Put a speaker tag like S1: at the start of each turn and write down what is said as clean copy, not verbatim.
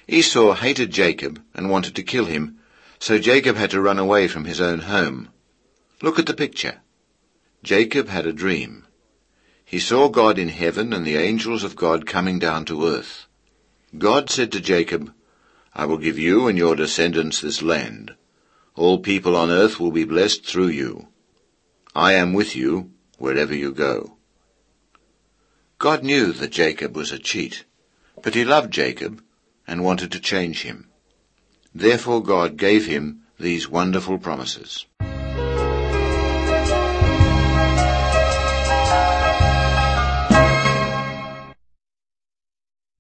S1: Esau hated Jacob and wanted to kill him, so Jacob had to run away from his own home. Look at the picture. Jacob had a dream. He saw God in heaven and the angels of God coming down to earth. God said to Jacob, "I will give you and your descendants this land. All people on earth will be blessed through you. I am with you wherever you go." God knew that Jacob was a cheat, but he loved Jacob and wanted to change him. Therefore God gave him these wonderful promises.